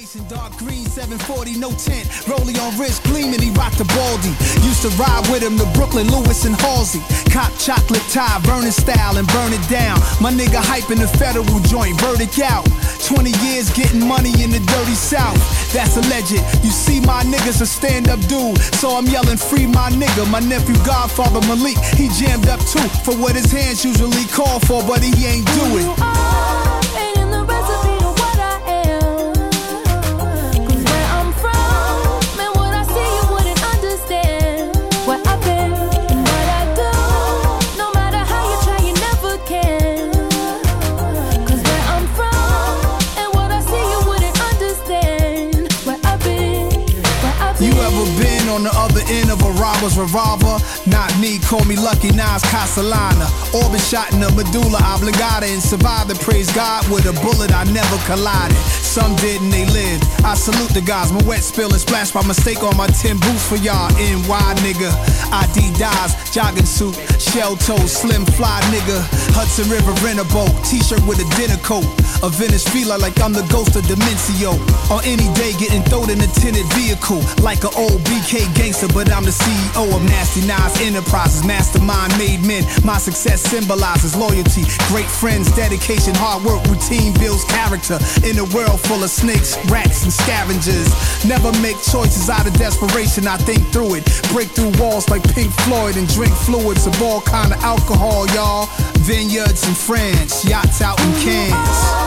Jason dark green 740 no tint, rollie on wrist gleaming, he rocked the baldy. Used to ride with him to Brooklyn, Lewis and Halsey. Cop chocolate tie, burning style and burn it down. My nigga hyping the federal joint, verdict out. 20 years getting money in the dirty south, that's alleged. You see my niggas a stand-up dude, so I'm yelling free my nigga. My nephew Godfather Malik, he jammed up too, for what his hands usually call for, but he ain't do it. Ain't in the recipe of what I am. 'Cause where I'm from, man, what I see you wouldn't understand. Where I've been and what I do, no matter how you try, you never can. 'Cause where I'm from and what I see you wouldn't understand. Where I've been, where I've been. You ever been on the other end of a robber's revolver? Not me, call me Lucky Nas Castellana. Orbit shot in the medulla oblongata and survived and praise God with a bullet I never collided. Some did and they lived. I salute the guys. My wet spill and splash by mistake on my 10 boots for y'all. NY nigga. ID dies, jogging suit, shell toe, slim fly nigga. Hudson River rent a boat, t-shirt with a dinner coat. A Venice feeler like I'm the ghost of Demencio. On any day getting thrown in a tinted vehicle like an old BK gangster, but I'm the CEO of Nasty Nas Enterprises. Mastermind made men. My success symbolizes loyalty, great friends, dedication, hard work, routine builds character. In a world full of snakes, rats, and scavengers. Never make choices out of desperation, I think through it. Break through walls like Pink Floyd and drink fluids of all kind of alcohol, y'all. Vineyards in France, yachts out in Cannes.